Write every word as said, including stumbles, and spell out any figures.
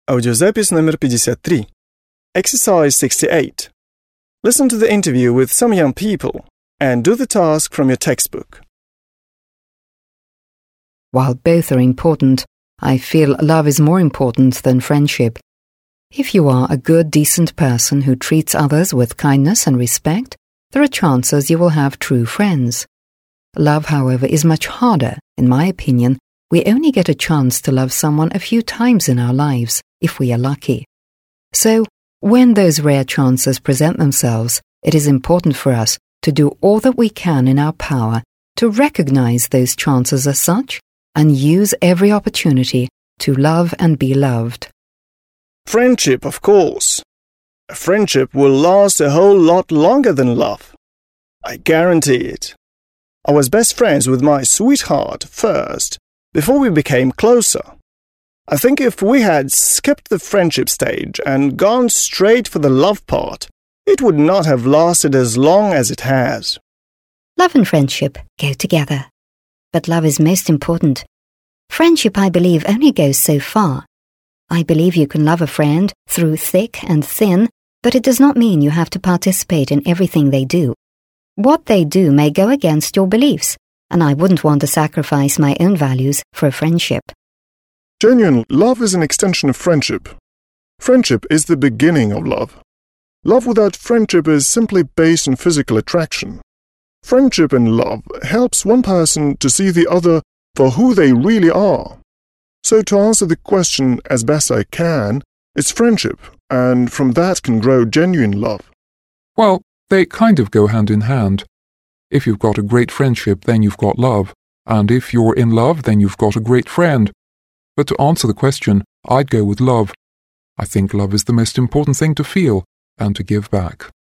Аудиозапись номер пятьдесят три. Exercise sixty-eight. Listen to the interview with some young people and do the task from your textbook. While both are important, I feel love is more important than friendship. If you are a good, decent person who treats others with kindness and respect, there are chances you will have true friends. Love, however, is much harder. In my opinion, we only get a chance to love someone a few times in our lives, if we are lucky. So, when those rare chances present themselves, it is important for us to do all that we can in our power to recognize those chances as such and use every opportunity to love and be loved. Friendship, of course. A friendship will last a whole lot longer than love. I guarantee it. I was best friends with my sweetheart first, before we became closer. I think if we had skipped the friendship stage and gone straight for the love part, it would not have lasted as long as it has. Love and friendship go together. But love is most important. Friendship, I believe, only goes so far. I believe you can love a friend through thick and thin, but it does not mean you have to participate in everything they do. What they do may go against your beliefs, and I wouldn't want to sacrifice my own values for a friendship. Genuine love is an extension of friendship. Friendship is the beginning of love. Love without friendship is simply based on physical attraction. Friendship and love helps one person to see the other for who they really are. So to answer the question as best I can, it's friendship, and from that can grow genuine love. Well, they kind of go hand in hand. If you've got a great friendship, then you've got love. And if you're in love, then you've got a great friend. But to answer the question, I'd go with love. I think love is the most important thing to feel and to give back.